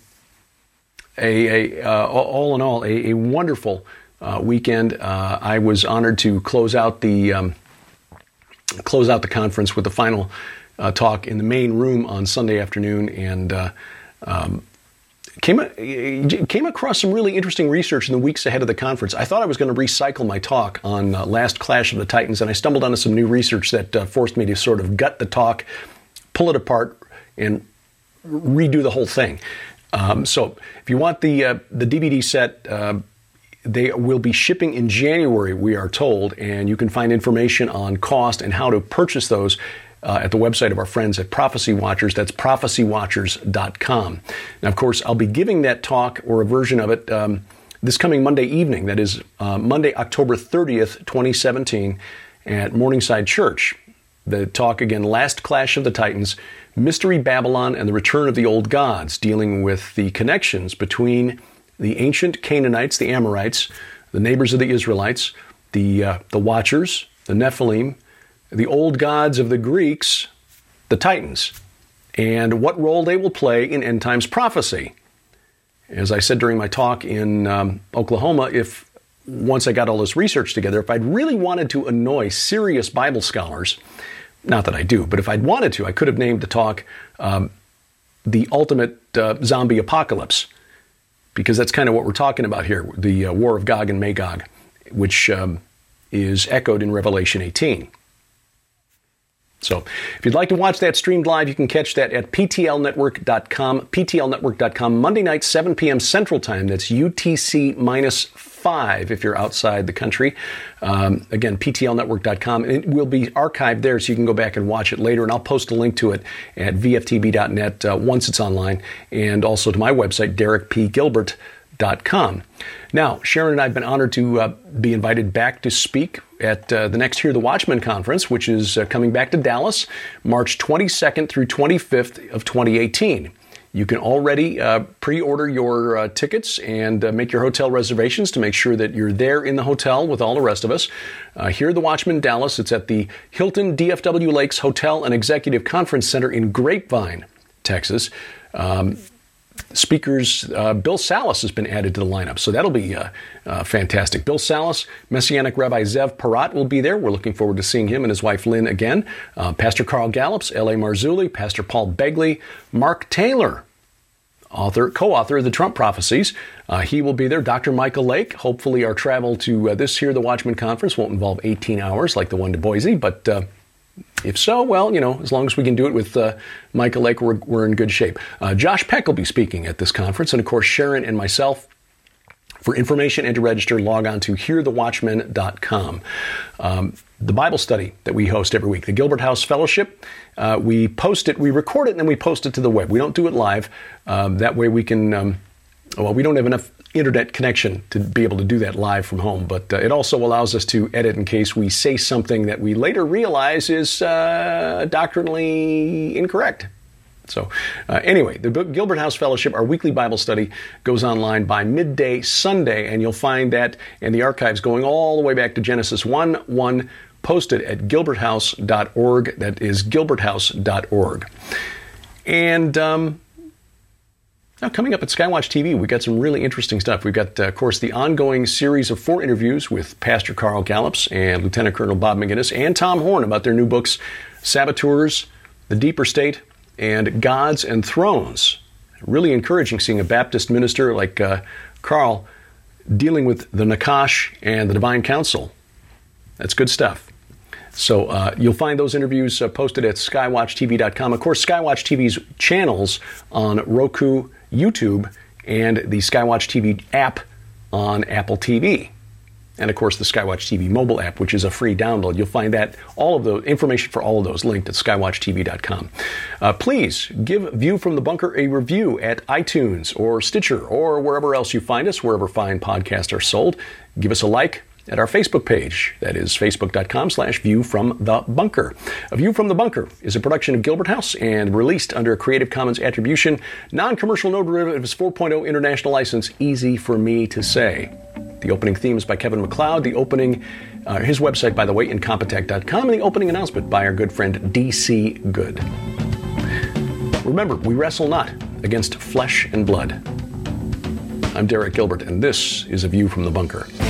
[SPEAKER 7] a, a uh, all in all, a, a wonderful uh, weekend. Uh, I was honored to close out the um, close out the conference with the final uh, talk in the main room on Sunday afternoon, and uh, um, Came, came across some really interesting research in the weeks ahead of the conference. I thought I was going to recycle my talk on uh, Last Clash of the Titans, and I stumbled onto some new research that uh, forced me to sort of gut the talk, pull it apart, and redo the whole thing. Um, so if you want the uh, the D V D set, uh, they will be shipping in January, we are told, and you can find information on cost and how to purchase those uh, at the website of our friends at Prophecy Watchers. That's prophecy watchers dot com. Now, of course, I'll be giving that talk or a version of it um, this coming Monday evening. That is uh, Monday, October thirtieth, twenty seventeen, at Morningside Church. The talk, again, Last Clash of the Titans, Mystery Babylon and the Return of the Old Gods, dealing with the connections between the ancient Canaanites, the Amorites, the neighbors of the Israelites, the uh, the Watchers, the Nephilim, the old gods of the Greeks, the Titans, and what role they will play in end times prophecy. As I said during my talk in um, Oklahoma, if once I got all this research together, if I'd really wanted to annoy serious Bible scholars, not that I do, but if I'd wanted to, I could have named the talk um, The Ultimate uh, Zombie Apocalypse, because that's kind of what we're talking about here, the uh, War of Gog and Magog, which um, is echoed in Revelation eighteen. So if you'd like to watch that streamed live, you can catch that at P T L network dot com, P T L network dot com, Monday night, seven p.m. Central Time. That's U T C minus five if you're outside the country. Um, again, P T L network dot com. It will be archived there so you can go back and watch it later, and I'll post a link to it at V F T B dot net uh, once it's online, and also to my website, Derek P Gilbert dot com. Now, Sharon and I have been honored to uh, be invited back to speak at uh, the next Hear the Watchman conference, which is uh, coming back to Dallas, March twenty-second through twenty-fifth of twenty eighteen. You can already uh, pre-order your uh, tickets and uh, make your hotel reservations to make sure that you're there in the hotel with all the rest of us. Uh, Hear the Watchman Dallas. It's at the Hilton D F W Lakes Hotel and Executive Conference Center in Grapevine, Texas. Um, Speakers, uh, Bill Salas has been added to the lineup, so that'll be uh, uh, fantastic. Bill Salas, Messianic Rabbi Zev Parat will be there. We're looking forward to seeing him and his wife Lynn again. Uh, Pastor Carl Gallups, L A Marzulli, Pastor Paul Begley, Mark Taylor, author, co-author of the Trump Prophecies. Uh, he will be there. Doctor Michael Lake. Hopefully our travel to uh, this Hear the Watchman conference won't involve eighteen hours like the one to Boise, but uh, if so, well, you know, as long as we can do it with uh, Michael Lake, we're, we're in good shape. Uh, Josh Peck will be speaking at this conference, and of course, Sharon and myself. For information and to register, log on to hear the watchman dot com. Um, the Bible study that we host every week, the Gilbert House Fellowship, uh, we post it, we record it, and then we post it to the web. We don't do it live. Um, that way we can, um, well, we don't have enough internet connection to be able to do that live from home, but uh, it also allows us to edit in case we say something that we later realize is uh, doctrinally incorrect. So uh, anyway, the Gilbert House Fellowship, our weekly Bible study, goes online by midday Sunday, and you'll find that in the archives going all the way back to Genesis one one, posted at gilbert house dot org. That is gilbert house dot org. And um, now, coming up at Skywatch T V, we've got some really interesting stuff. We've got, uh, of course, the ongoing series of four interviews with Pastor Carl Gallups and Lieutenant Colonel Bob McGinnis and Tom Horn about their new books, Saboteurs, The Deeper State, and Gods and Thrones. Really encouraging seeing a Baptist minister like uh, Carl dealing with the Nakash and the Divine Council. That's good stuff. So uh, you'll find those interviews uh, posted at skywatch T V dot com. Of course, Skywatch T V's channels on Roku, YouTube, and the Skywatch T V app on Apple T V. And of course, the Skywatch T V mobile app, which is a free download. You'll find that all of the information for all of those linked at skywatch T V dot com. Uh, please give View from the Bunker a review at iTunes or Stitcher or wherever else you find us, wherever fine podcasts are sold. Give us a like at our Facebook page. That is facebook dot com slash View from the Bunker. A View from the Bunker is a production of Gilbert House and released under a Creative Commons Attribution, non-commercial, no derivatives four point oh international license, easy for me to say. The opening theme is by Kevin MacLeod. The opening, uh, his website, by the way, incompetech dot com, and the opening announcement by our good friend D C Good. Remember, we wrestle not against flesh and blood. I'm Derek Gilbert, and this is A View from the Bunker.